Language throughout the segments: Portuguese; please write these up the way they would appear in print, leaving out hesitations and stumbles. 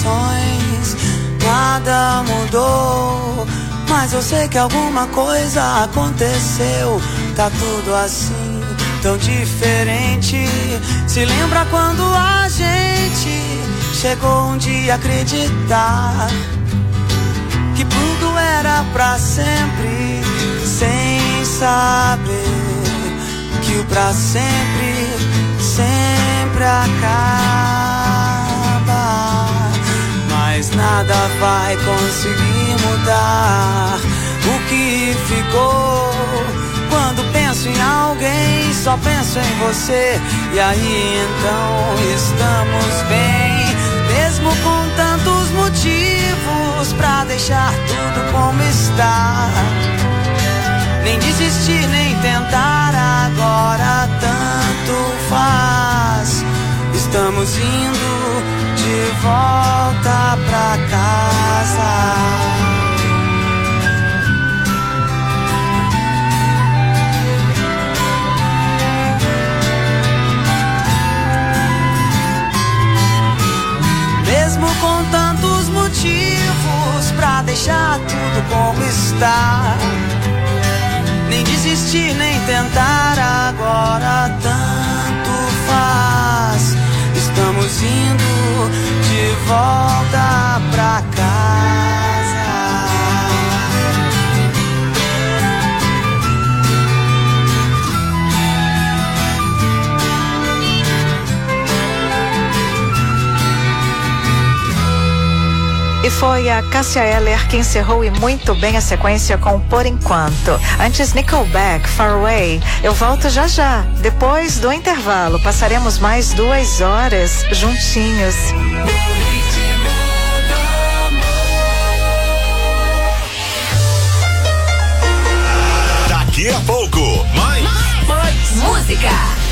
situações, nada mudou, mas eu sei que alguma coisa aconteceu. Tá tudo assim, tão diferente. Se lembra quando a gente chegou um dia a acreditar que tudo era pra sempre, sem saber que o pra sempre sempre acaba. Mas nada vai conseguir mudar o que ficou. Quando penso em alguém, só penso em você. E aí então estamos bem, mesmo com tantos motivos pra deixar tudo como está. Nem desistir, nem tentar, agora tanto faz. Estamos indo de volta pra casa. Mesmo com tantos motivos pra deixar tudo como está. Nem desistir, nem tentar, agora tanto faz. Estamos indo de volta pra casa. E foi a Cássia Eller que encerrou e muito bem a sequência com Por Enquanto. Antes, Nickelback, Far Away. Eu volto já já. Depois do intervalo, passaremos mais 2 horas juntinhos. Daqui a pouco, mais música.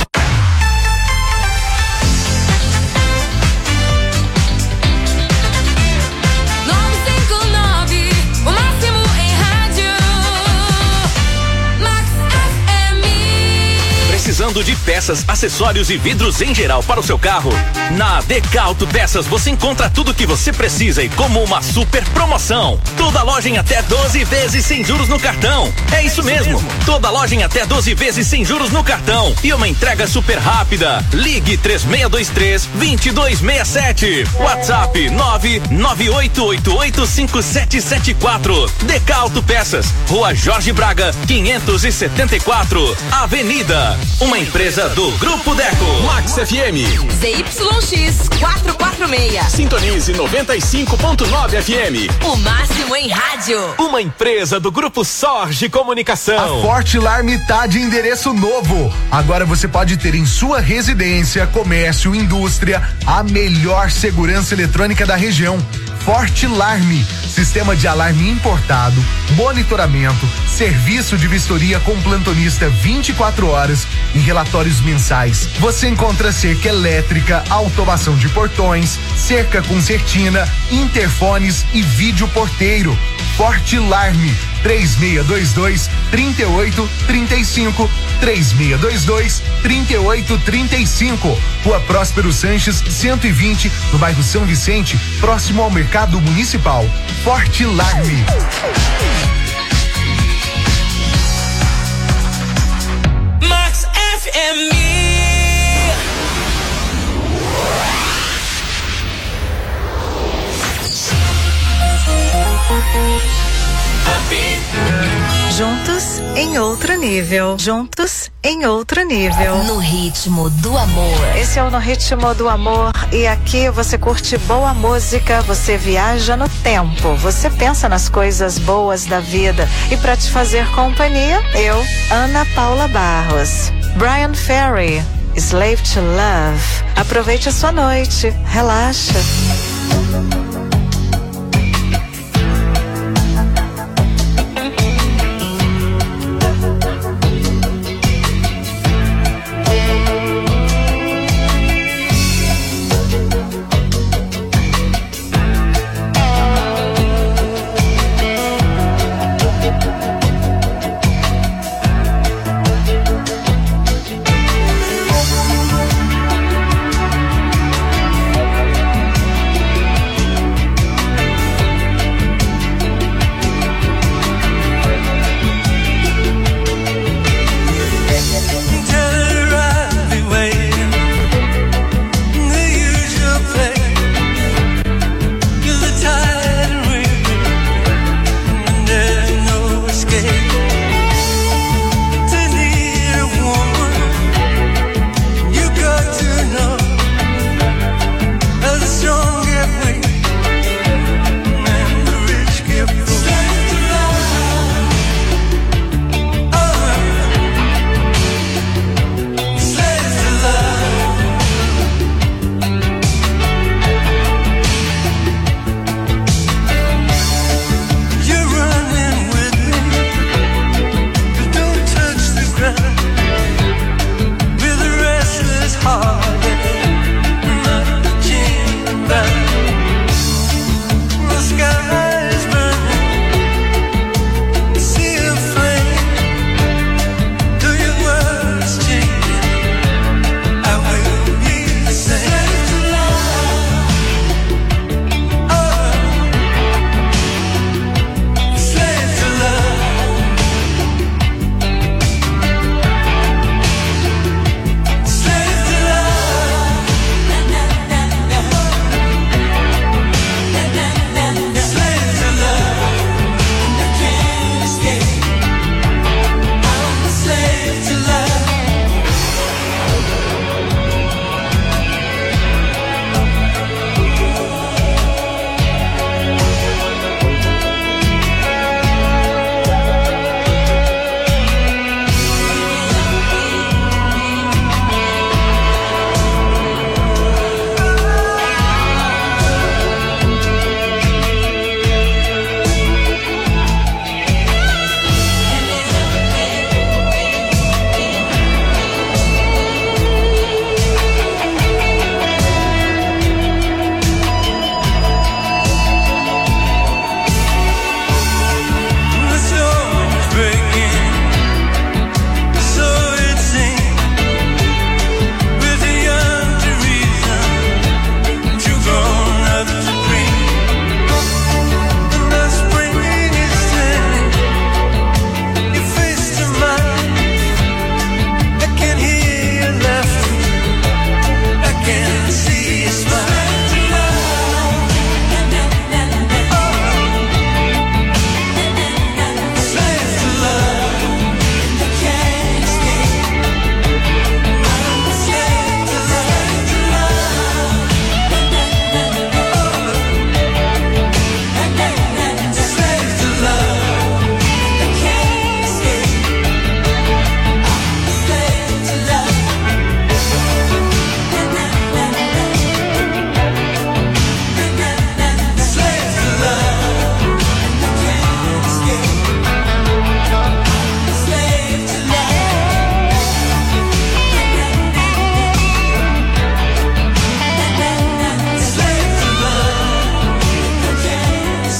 Precisando de peças, acessórios e vidros em geral para o seu carro? Na Decauto Peças você encontra tudo o que você precisa e como uma super promoção. Toda loja em até 12 vezes sem juros no cartão. É isso mesmo. Toda loja em até 12 vezes sem juros no cartão e uma entrega super rápida. Ligue 3623-2267. WhatsApp 998885774. Decauto Peças, Rua Jorge Braga, 574, Avenida. Uma empresa do Grupo Deco. Max FM. ZYX 446. Sintonize 95.9 FM. O máximo em rádio. Uma empresa do Grupo Sorge Comunicação. A Fortilarme tá de endereço novo. Agora você pode ter em sua residência, comércio, indústria, a melhor segurança eletrônica da região. Fortilarme, sistema de alarme importado, monitoramento, serviço de vistoria com plantonista 24 horas e relatórios mensais. Você encontra cerca elétrica, automação de portões, cerca com certina, interfones e vídeo porteiro. Fortilarme 3622-3835, 3622-3835. Rua Próspero Sanches 120, no bairro São Vicente, próximo ao Mercado Municipal. Fortilarme. Max FM. Juntos em outro nível. Juntos em outro nível. No ritmo do amor. Esse é o No Ritmo do Amor e aqui você curte boa música, você viaja no tempo, você pensa nas coisas boas da vida e pra te fazer companhia, eu, Ana Paula Barros. Brian Ferry, Slave to Love. Aproveite a sua noite, relaxa.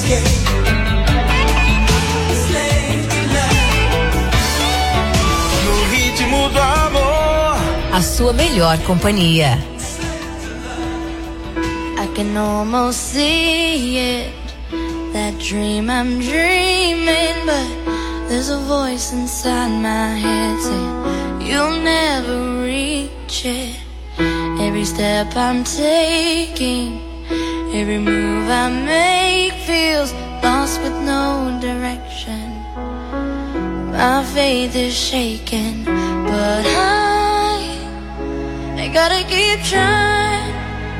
No ritmo do amor, a sua melhor companhia. I can almost see it, that dream I'm dreaming, but there's a voice inside my head saying you'll never reach it. Every step I'm taking, every move I make feels lost with no direction. My faith is shaken, but I gotta keep trying.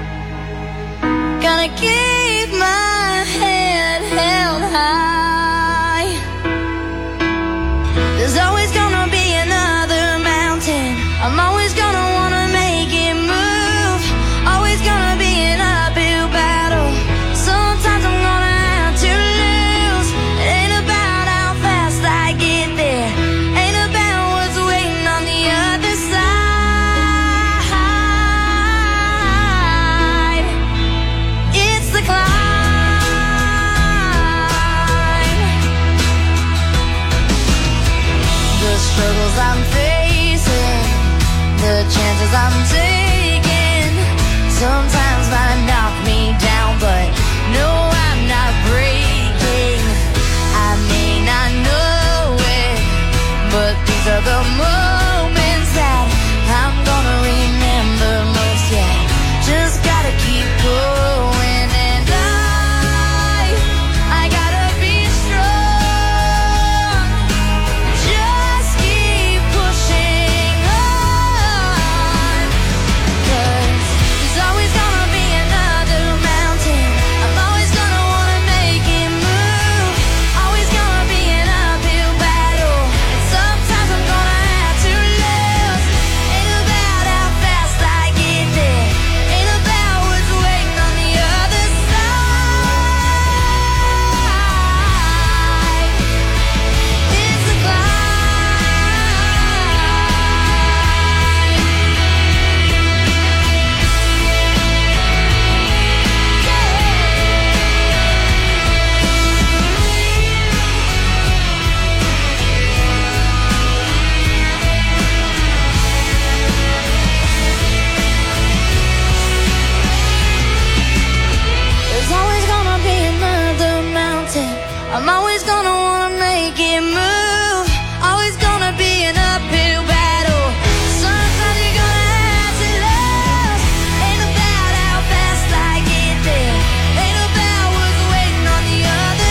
Gotta keep my head held high. There's always gonna be another mountain. I'm always gonna wanna make it move. Always gonna be an uphill battle. Sometimes I'm gonna have to lose. It ain't about how fast I get there. Ain't about what's waiting on the other side. It's the climb. The struggles I'm facing, the chances I'm taking, sometimes might knock me down, but no, I'm not breaking. I may not know it, but these are the moments that I'm gonna remember most. Yeah, just gotta keep going, and I gotta be strong. Just keep pushing on, 'cause there's always gonna be another mountain. I'm always gonna wanna make it move. Always gonna be an uphill battle, and sometimes I'm gonna have to lose. Ain't about how fast I get there. Ain't about what's waiting on the other side. It's a There's always gonna be another mountain. I'm always gonna wanna make it move. Always gonna be an uphill battle. Sometimes you're gonna have to lose. Ain't about how fast I get there. Ain't about what's waiting on the other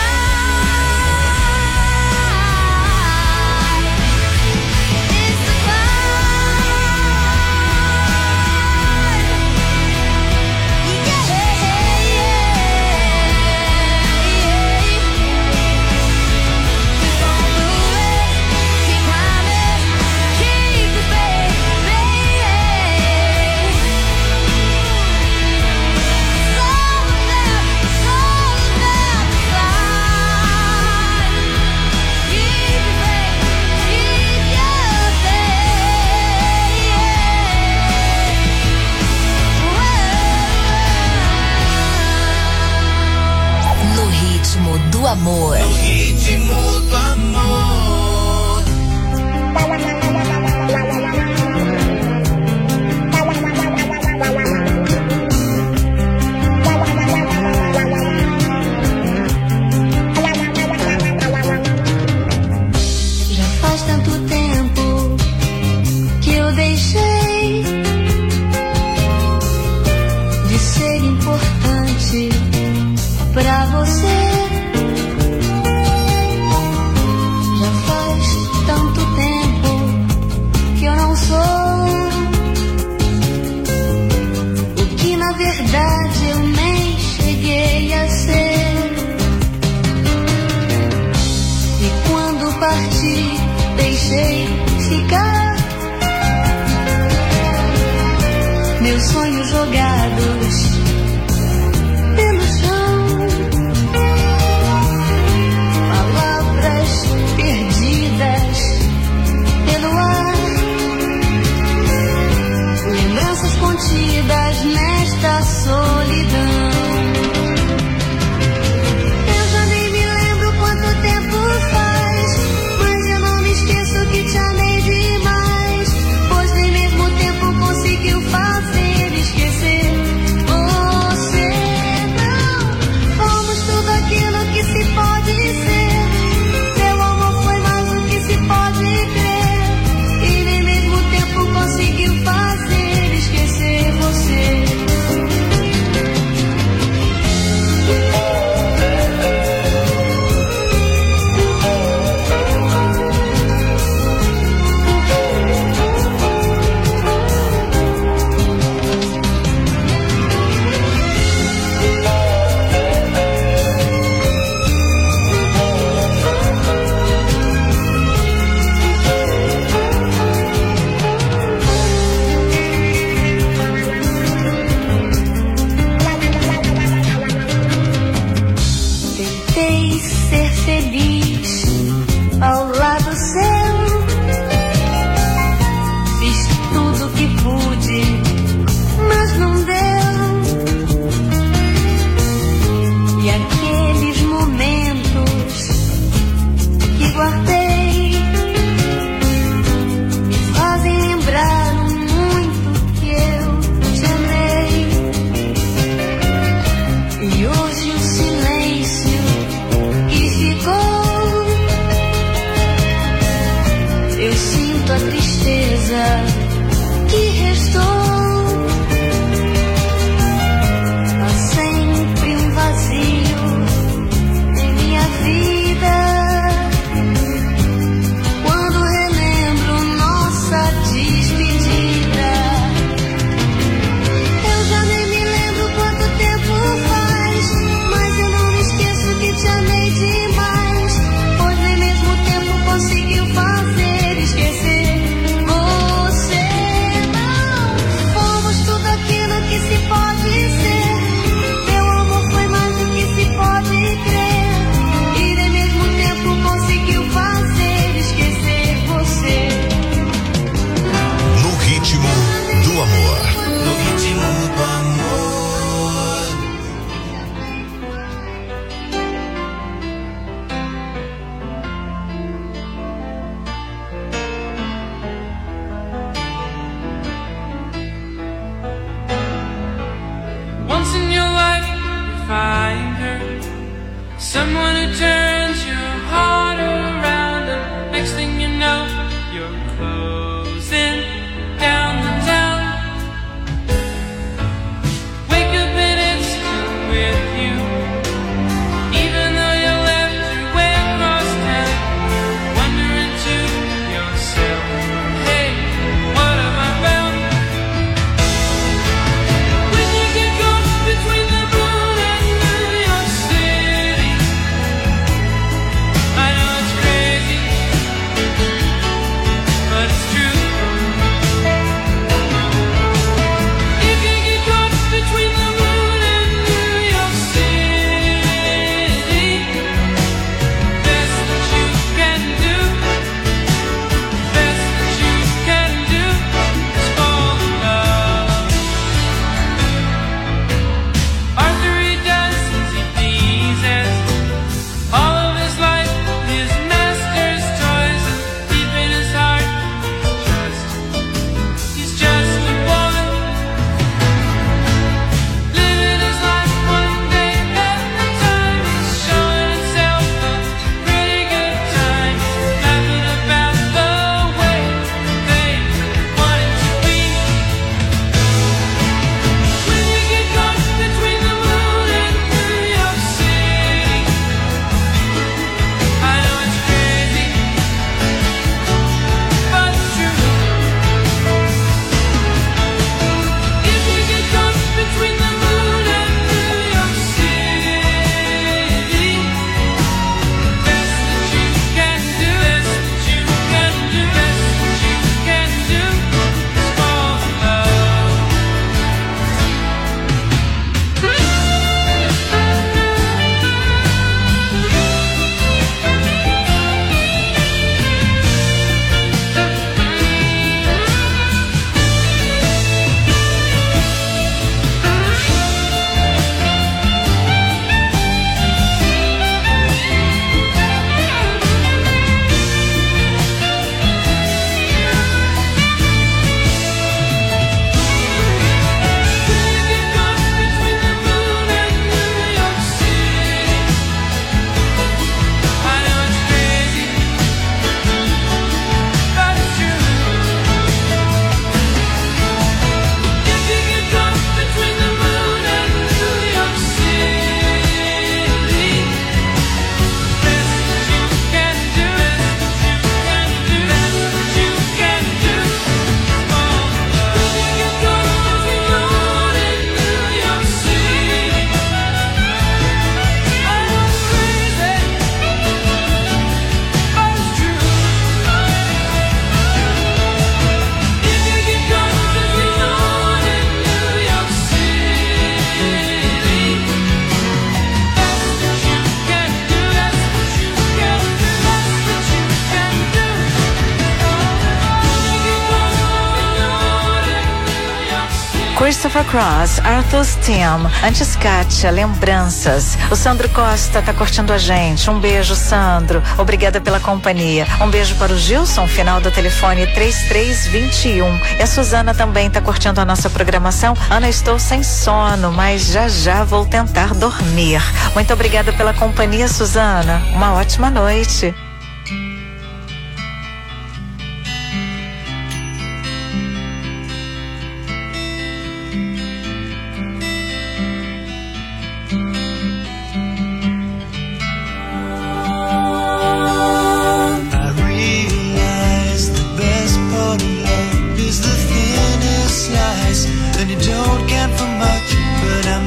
side. It's the No ritmo do amor. ritmo do amor. Já faz tanto tempo que eu deixei de ser importante pra você. Já faz tanto tempo que eu não sou o que na verdade eu nem cheguei a ser. E quando parti, deixei ficar meus sonhos jogados pelo chão. Palavras perdidas pelo ar. Lembranças contidas nesta solidão. feliz ao lado seu. Fiz tudo que pude, mas não deu. E aqueles momentos que guardei me fazem lembrar o muito que eu te amei. E hoje o silêncio que ficou, eu sinto a tristeza que restou. Há sempre um vazio em minha vida quando relembro nossa despedida. Eu já nem me lembro quanto tempo faz, mas eu não me esqueço que te amei demais, pois nem mesmo o tempo conseguiu fazer esquecer você. Não fomos tudo aquilo que se pode ser, teu amor foi mais do que se pode crer, e nem mesmo o tempo conseguiu fazer esquecer você. No ritmo do amor. No ritmo do amor. Once in your life you find her, someone who turns your heart around, and next thing you know you're closing down the town. Wake up and it's still with you, even though you left your way across town. Wondering to yourself, hey, what have I found? When you get caught between the moon and New York City, Christopher Cross, Arthur's Team, antes Kátia, Lembranças. O Sandro Costa tá curtindo a gente. Um beijo, Sandro. Obrigada pela companhia. Um beijo para o Gilson, final do telefone 3321. E a Suzana também tá curtindo a nossa programação. Ana, estou sem sono, mas já vou tentar dormir. Muito obrigada pela companhia, Suzana. Uma ótima noite.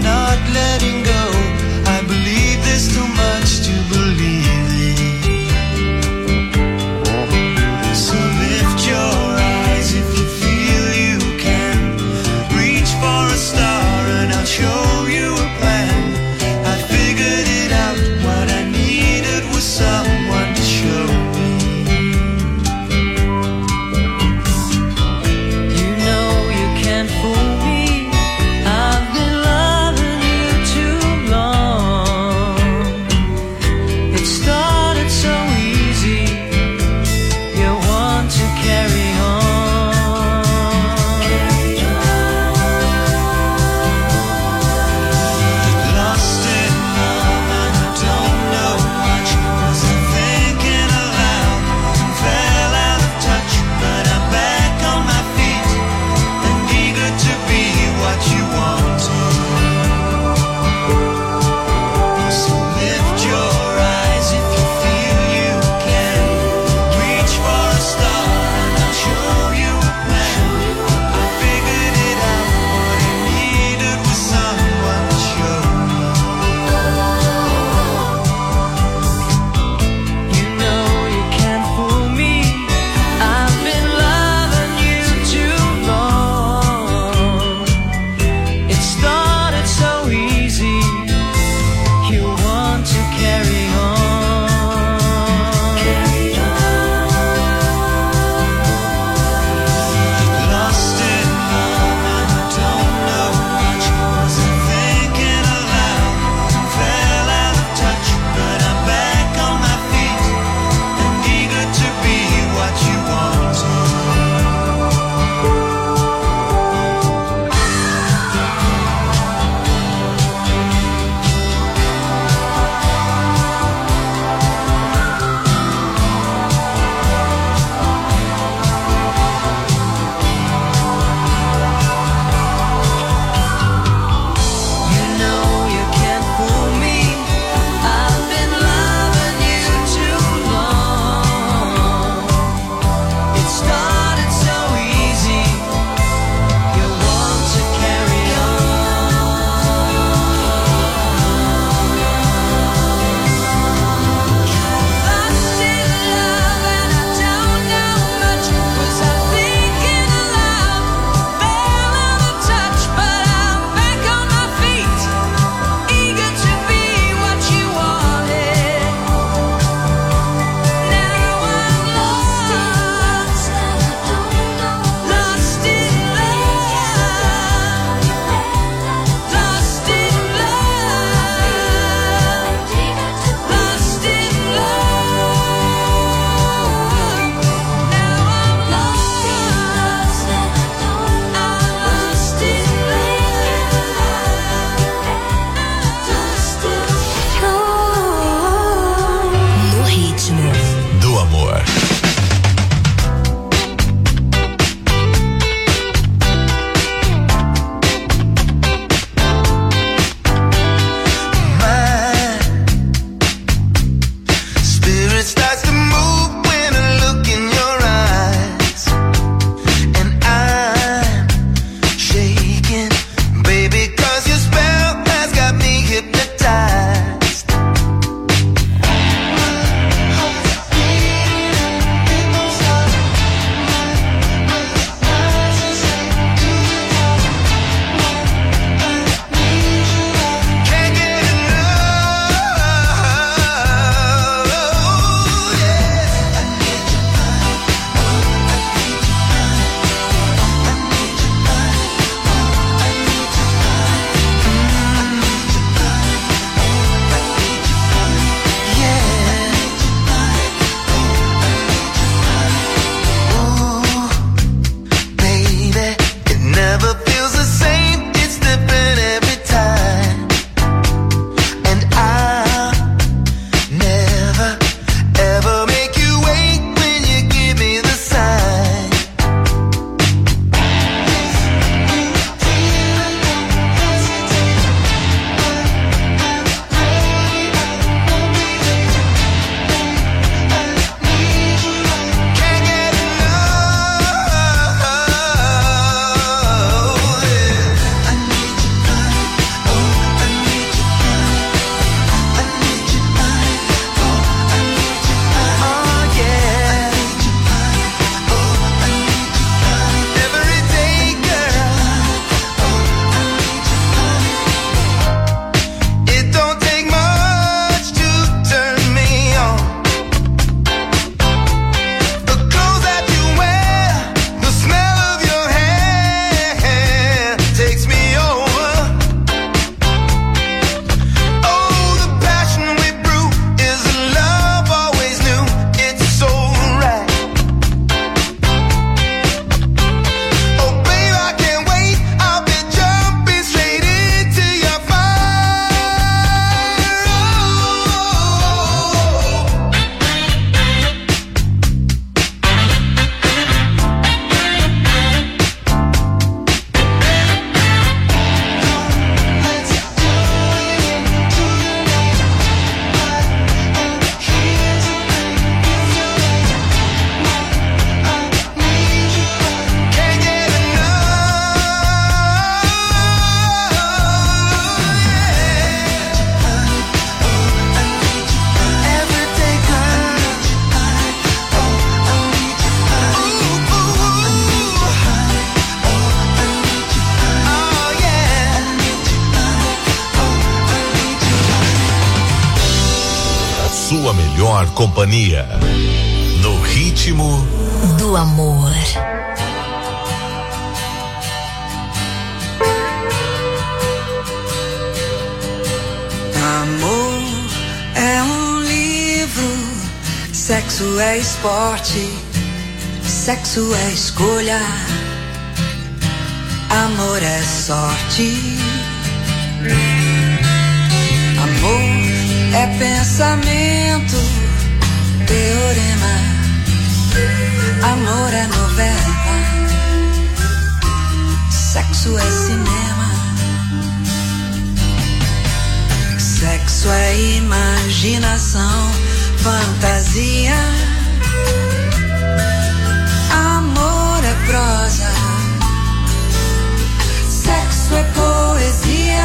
Letting go, I believe there's too much to believe in. sua melhor companhia. No ritmo do amor. Amor é um livro, sexo é esporte, sexo é escolha, amor é sorte. Amor é pensamento, teorema, amor é novela, sexo é cinema, sexo é imaginação, fantasia, amor é prosa, sexo é poesia.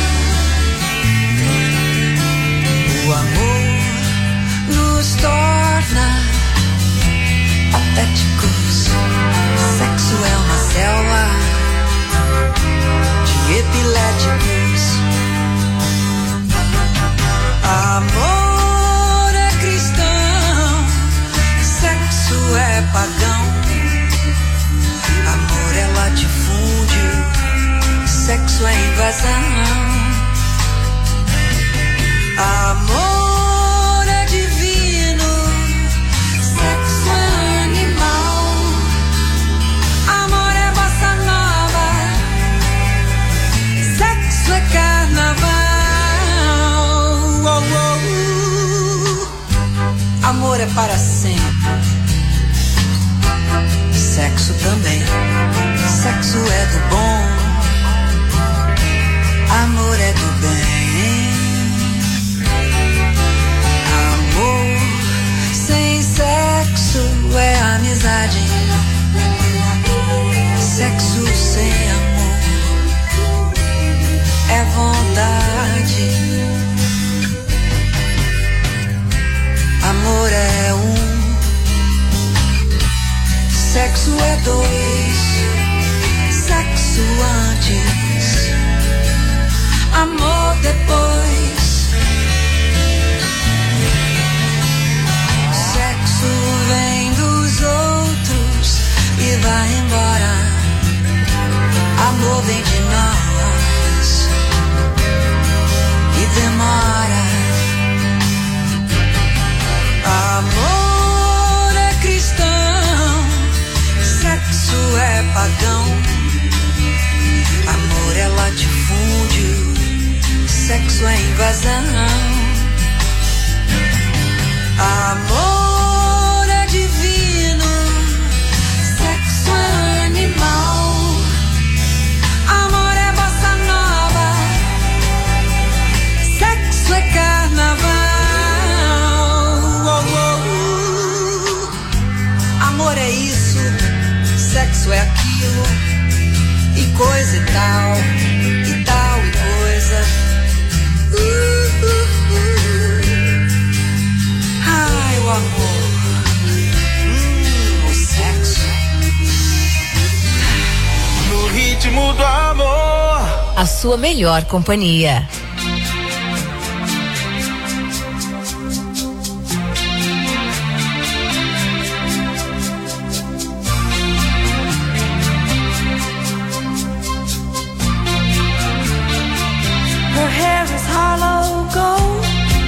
O amor nos torna patéticos. Sexo é uma selva de epiléticos. Amor é cristão, sexo é pagão. Amor é latifúndio, sexo é invasão. Amor é divino, sexo é animal. Amor é bossa nova, sexo é carnaval. Oh, oh, oh. Amor é para sempre, sexo também. Sexo é do bom, amor é do bem. Sem sexo é amizade, sexo sem amor é vontade. Amor é um, sexo é dois, sexo antes, amor depois. Vem dos outros e vai embora. Amor vem de nós e demora. Amor é cristão, sexo é pagão. Amor é latifúndio, sexo é invasão. Amor é divino, sexo é animal. Amor é bossa nova, sexo é carnaval. Oh, oh, oh. Amor é isso, sexo é aquilo, e coisa e tal e coisa. Ai, o amor, o sexo. No ritmo do amor. A sua melhor companhia. Her hair is hollow gold,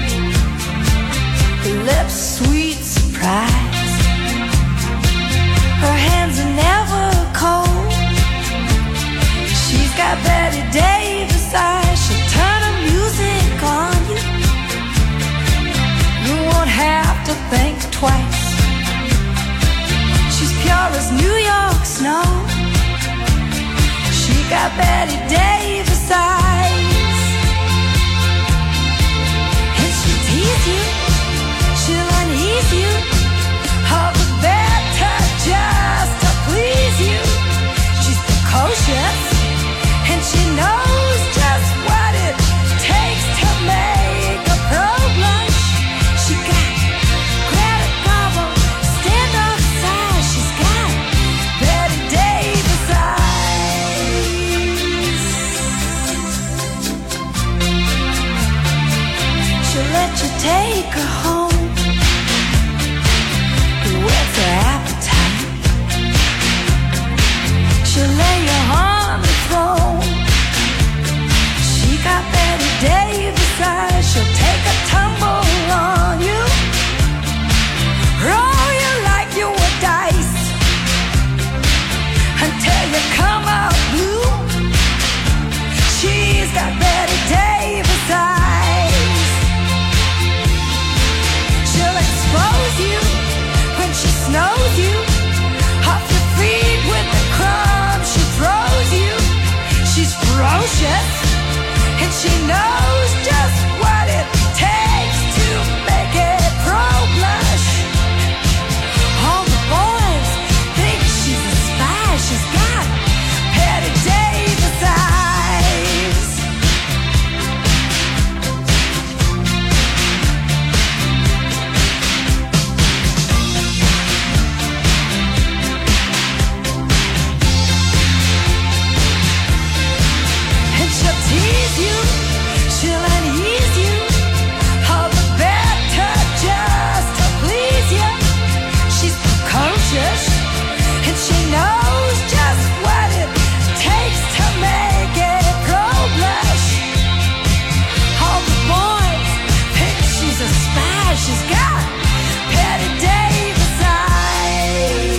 her lips sweet surprise. Her hands are never cold. She's got Betty Davis eyes. She'll turn her music on you. You won't have to think twice. She's pure as New York snow. She got Betty Davis eyes. And she'll tease you, she'll unease you, all the better just to please you. She's precocious, and she knows just what it takes to make a pro blush. She got Greta Garbo, stand off side. She's got Betty Davis eyes. let you take her home. Where's her appetite? She'll lay you on the throne. She got Betty Davis eyes. She'll take a tumble on you, roll you like you were dice, until you come out blue. She's got Betty Davis eyes. She'll expose you when she snows you, off your feet with the crumbs she throws you. She's ferocious, and she knows just what it takes to make it pro-blush. All the boys think she's a spy. She's got Betty Davis eyes. And she'll tease you, she'll unease you, all the better just to please you. She's precocious, and she knows just what it takes to make it pro-blush. All the boys think she's a spy. She's got Betty Davis eyes.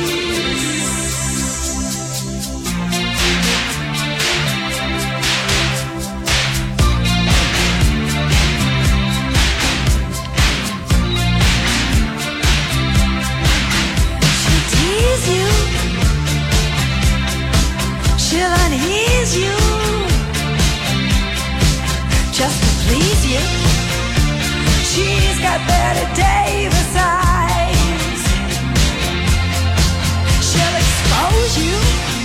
She'll tease you, she'll unease you, just to please you. She's got Betty Davis eyes. She'll expose you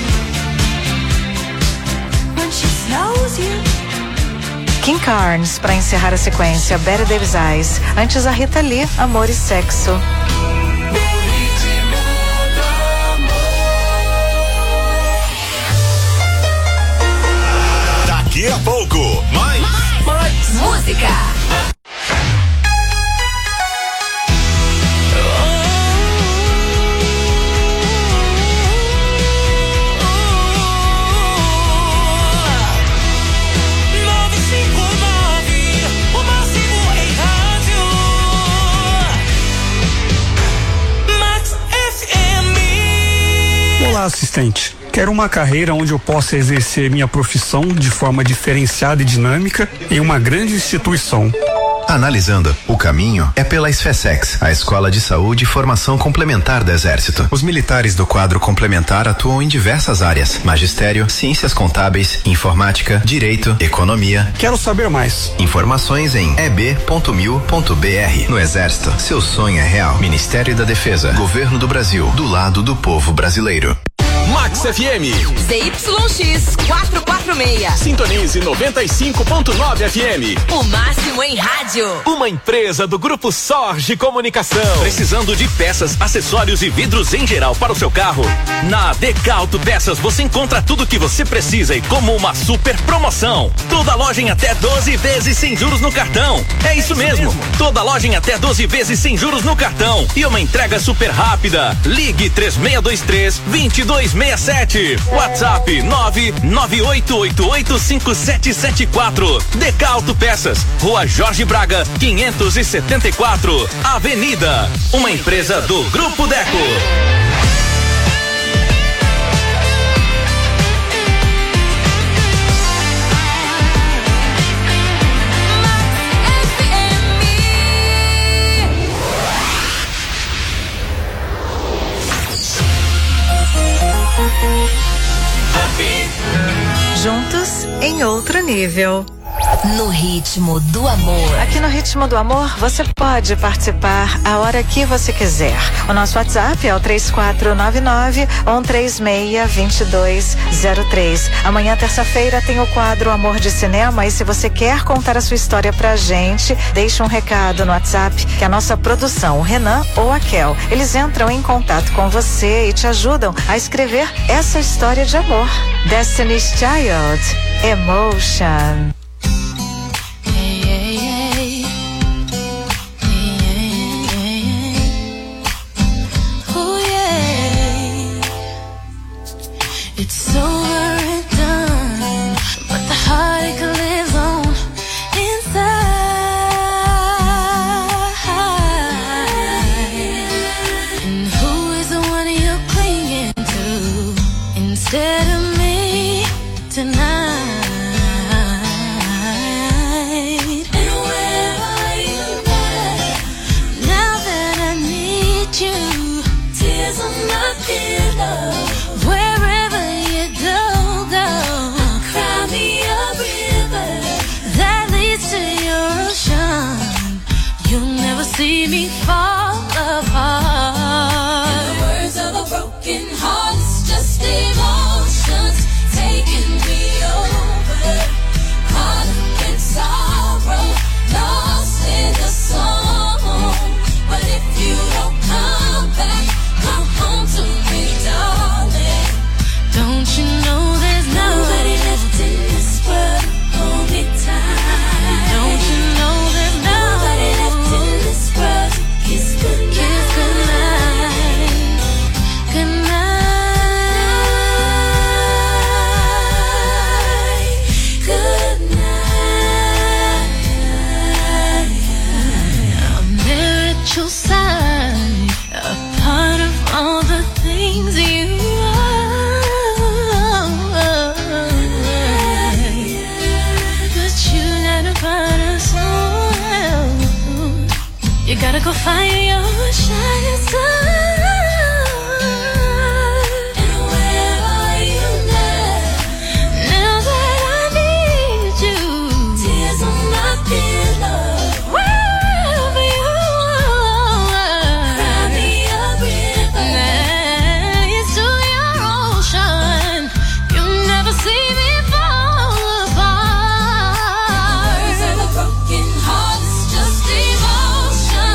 when she snows you. King Carnes, para encerrar a sequência, Betty Davis Eyes. Antes a Rita Lee, Amor e Sexo. Daqui a pouco, mais Música. O máximo em rádio. Max FM. Olá, assistente. Quero uma carreira onde eu possa exercer minha profissão de forma diferenciada e dinâmica em uma grande instituição. Analisando, o caminho é pela SFSEX, a Escola de Saúde e Formação Complementar do Exército. Os militares do quadro complementar atuam em diversas áreas: magistério, ciências contábeis, informática, direito, economia. Quero saber mais. Informações em eb.mil.br. No Exército, seu sonho é real. Ministério da Defesa, Governo do Brasil, do lado do povo brasileiro. Max FM. ZYX 446. Sintonize 95.9 FM. O máximo em rádio. Uma empresa do Grupo Sorge Comunicação. Precisando de peças, acessórios e vidros em geral para o seu carro? Na Decauto Peças você encontra tudo o que você precisa e como uma super promoção. Toda loja em até 12 vezes sem juros no cartão. É isso mesmo. Toda loja em até 12 vezes sem juros no cartão. E uma entrega super rápida. Ligue 3623-2267. WhatsApp 998885774. Decauto Peças, Rua Jorge Braga, 574, Avenida. Uma empresa do Grupo Deco. Juntos em outro nível. No ritmo do amor. Aqui no Ritmo do Amor, você pode participar a hora que você quiser. O nosso WhatsApp é o 3499-136-2203. Amanhã, terça-feira, tem o quadro Amor de Cinema, e se você quer contar a sua história pra gente, deixa um recado no WhatsApp que a nossa produção, o Renan ou a Kel, eles entram em contato com você e te ajudam a escrever essa história de amor. Destiny's Child, Emotion. me fall apart. In the words of a broken heart, it's just emotions taking me over. Caught up in sorrow, lost in the song. But if you don't come back, come home to me, darling. Don't you know there's nobody left in this world to hold me tight? Don't you know there's nobody left in this world to kiss goodnight? Goodnight, goodnight. I'm there at your side, a part of all the things you are. But you're not a part of someone. You gotta go find your shining star. And where are you now? Now that I need you. Tears on my pillow. Wherever you are. Cry me a river. Next to your ocean. You never see me fall apart. Words of a broken heart, it's just emotion.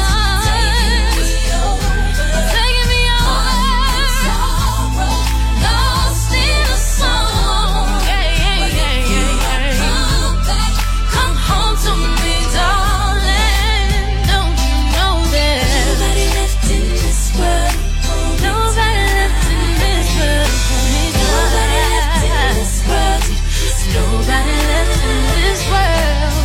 Taking me over. Sorrow, lost in a song. But if you don't come back, come home to me, darling. Don't you know there's nobody left in this world? Nobody left in this world for me, nobody left in this world. Nobody left in this world.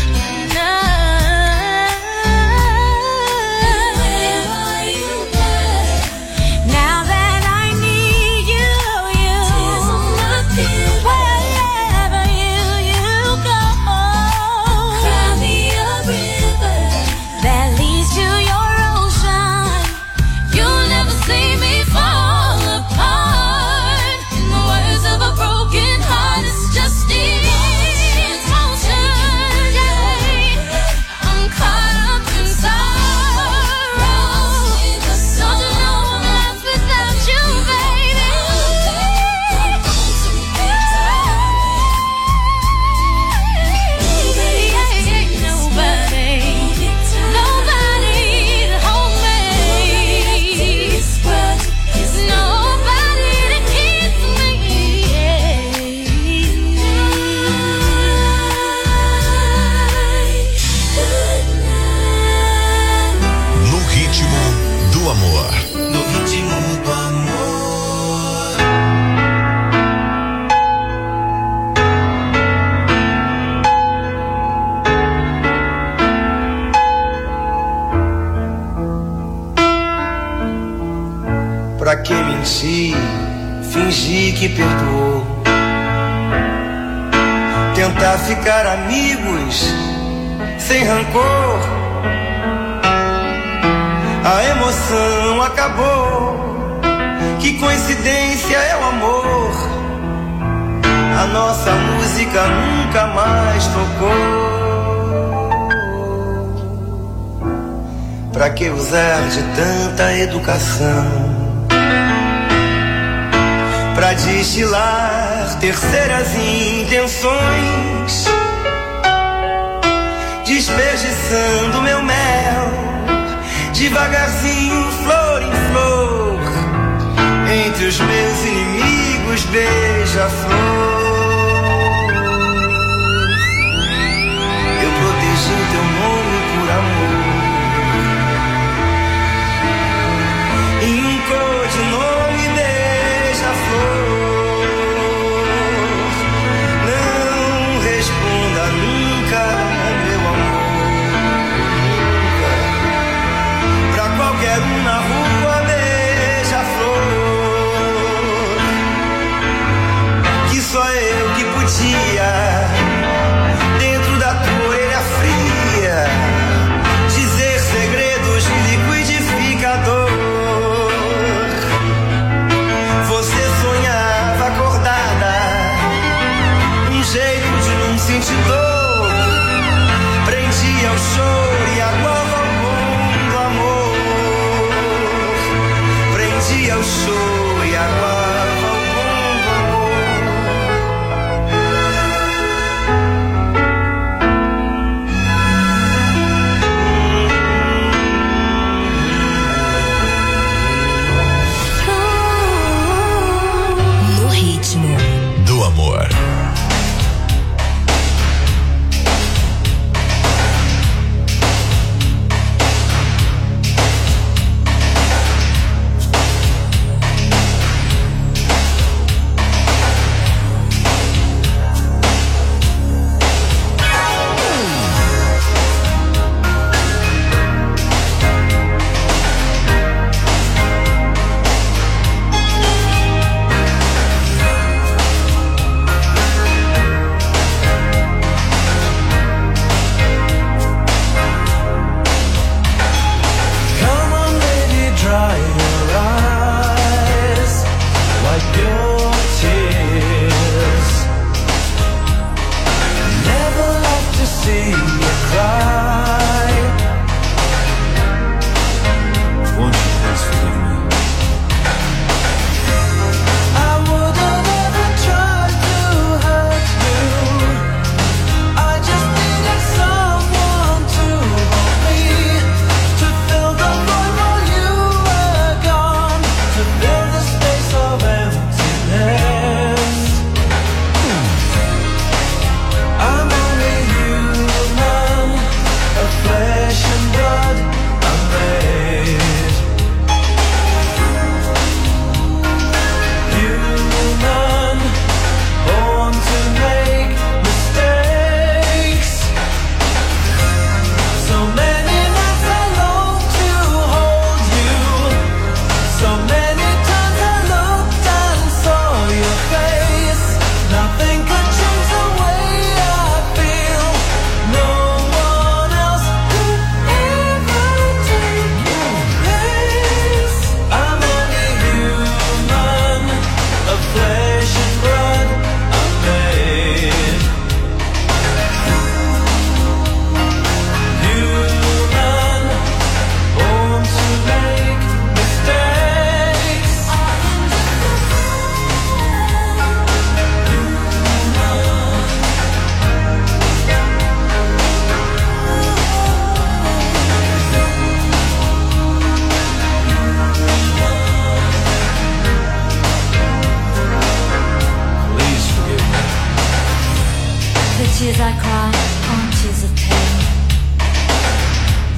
Now that I need you, tears on my pillow. Wherever you go, cry me a river that leads to your ocean. You'll never see me fall apart. In the words of a broken heart, it's just emotion. I'm caught up in sorrow. Don't you know I'm lost without you, baby? Nobody to hold me. Nobody to kiss me. No ritmo do amor. No ritmo do amor. Pra que mentir, fingir que perdoou? Tentar ficar amigos sem rancor. A emoção acabou. Que coincidência é o amor. A nossa música nunca mais tocou. Pra que usar de tanta educação? Pra destilar terceiras intenções, desperdiçando meu mel, devagarzinho, flor em flor, entre os meus inimigos, beija-flor. Eu protegi teu nome por amor, em um codinome, beija-flor. Não responda nunca, meu amor, nunca. Pra qualquer um na rua, beija-flor, que só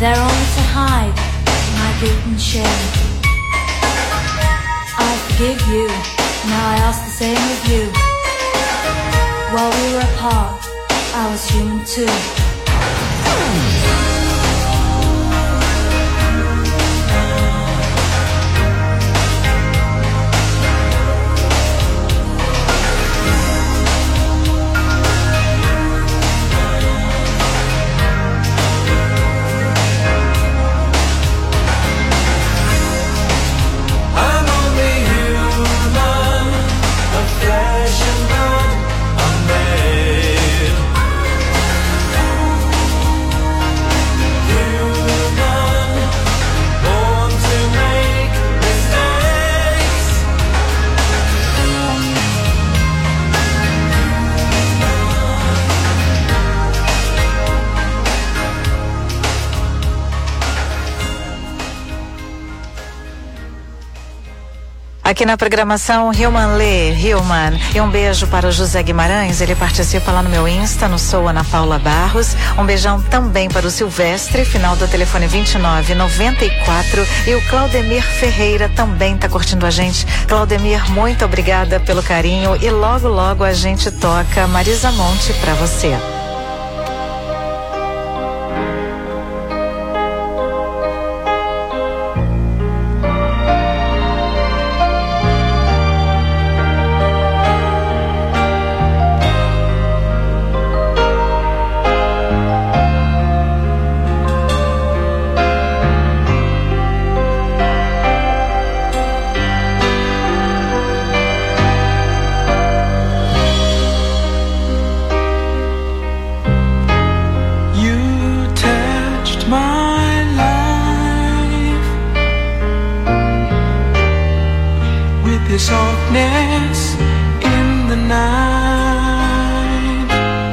there only to hide my guilt and shame. I forgive you, now I ask the same of you. While we were apart, I was human too. Aqui na programação Human Lee, Human. E um beijo para o José Guimarães, ele participa lá no meu Insta, no Sou Ana Paula Barros. Um beijão também para o Silvestre, final do telefone 2994. E o Claudemir Ferreira também tá curtindo a gente. Claudemir, muito obrigada pelo carinho e logo logo a gente toca Marisa Monte pra você. Softness in the night.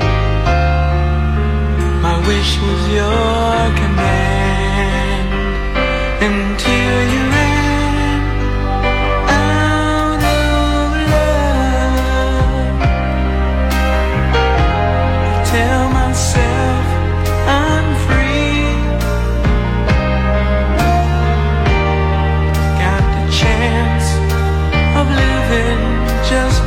My wish was your command until you ran out of love. I tell myself I'm free. Got the chance of living just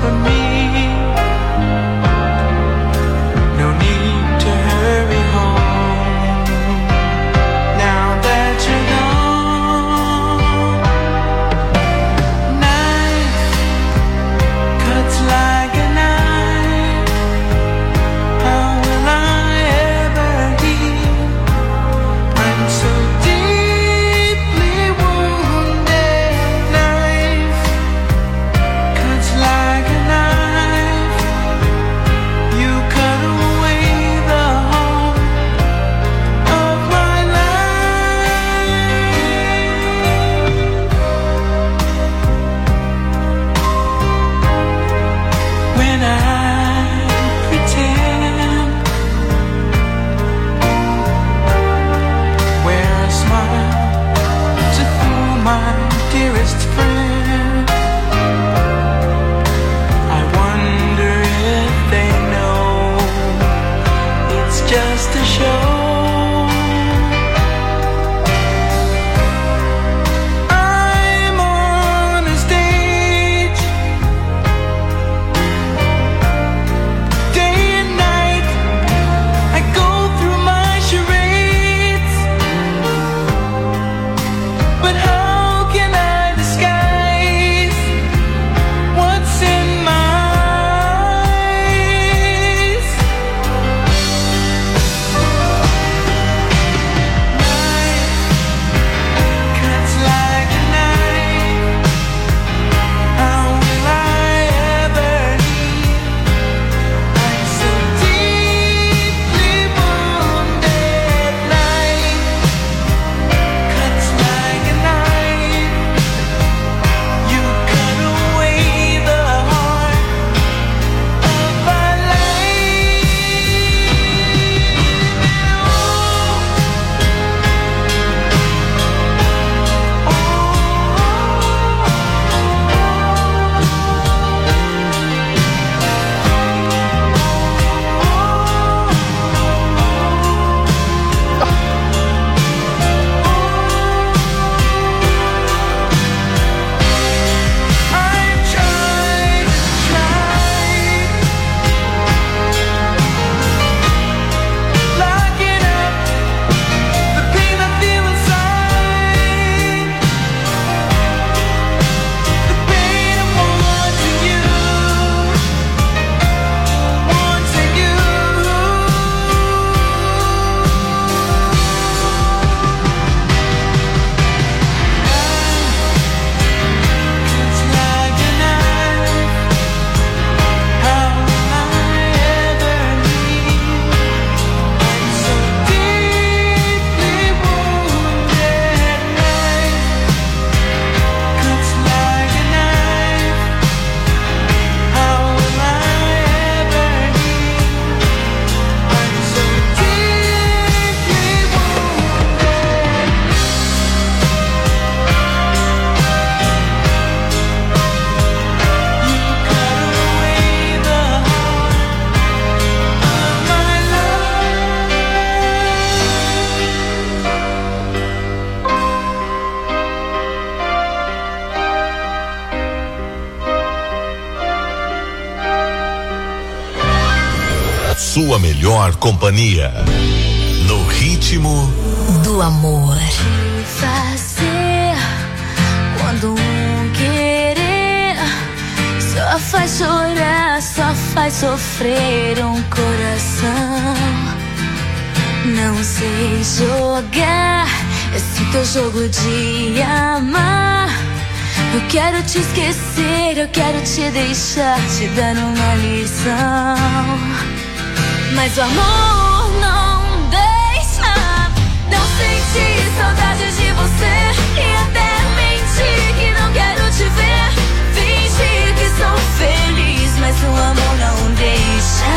sua melhor companhia. No ritmo do amor. Fazer quando um querer só faz chorar, só faz sofrer um coração. Não sei jogar esse teu jogo de amar. Eu quero te esquecer, eu quero te deixar, te dar uma lição. Mas o amor não deixa. Não senti saudade de você e até mentir que não quero te ver. Fingir que sou feliz, mas o amor não deixa.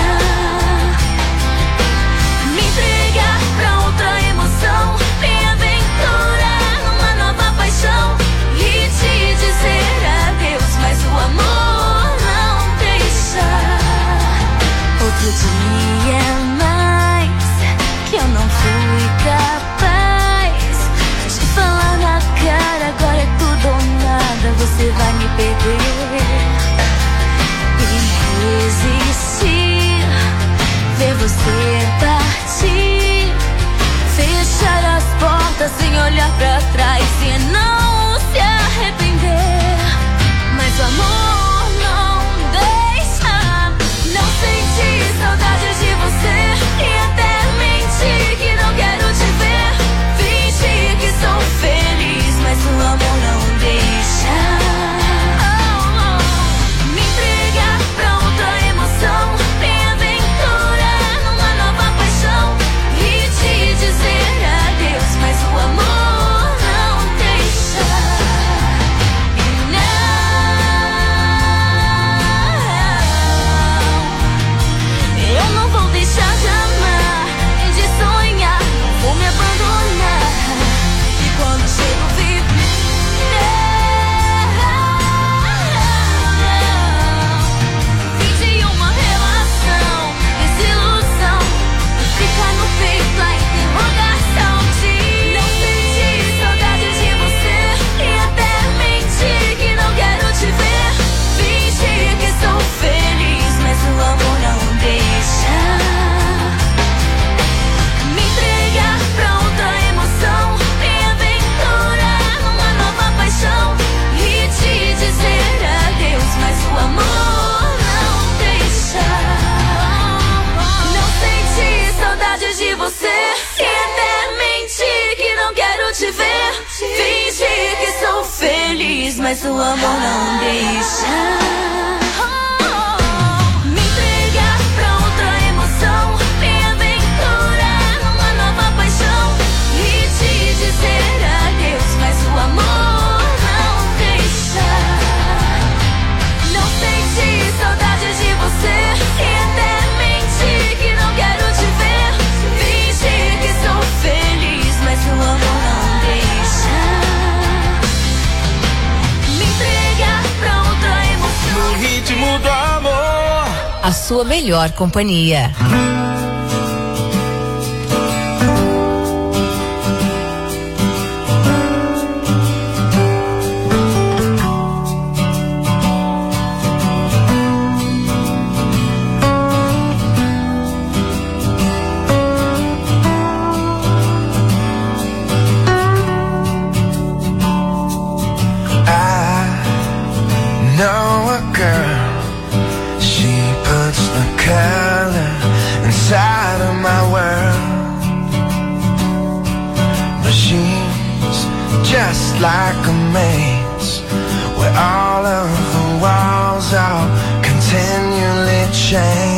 Me entregar pra outra emoção, me aventurar numa nova paixão e te dizer adeus, mas o amor não deixa. Outro dia mais que eu não fui capaz de falar na cara, agora é tudo ou nada, você vai me perder. E resistir, ver você partir, fechar as portas sem olhar pra trás e não se arrepender. Mas o amor não deixa. Não senti saudade de você e até mentir que não quero te ver. Fingir que sou feliz, mas o amor não deixa. Me entregar pra outra emoção, me aventurar numa nova paixão e te dizer adeus, mas o amor não deixa. E não, eu não vou deixar de amar, de sonhar, não vou me abandonar. E quando chego vivo, fim de uma relação, desilusão, fica no peito a interrogação de não sentir saudade de você e até mentir que não quero te ver. Fingir que sou feliz, mas o amor não deixa. Me entregar pra outra emoção, me aventurar numa nova paixão e te dizer adeus, mas o amor não deixa. Não senti saudade de você e até mentir que não quero te ver. Fingir que sou feliz, mas o amor não deixa. Me entregar pra outra emoção, me aventurar numa nova paixão e te dizer adeus, mas o amor não deixa. Não senti saudade de você e até mentir que não quero te ver. Fingir que sou feliz, mas o amor não deixa. Me entregar pra outra emoção. No ritmo do amor. A sua melhor companhia. Know a girl, she puts the color inside of my world. But she's just like a maze, where all of the walls are continually changed.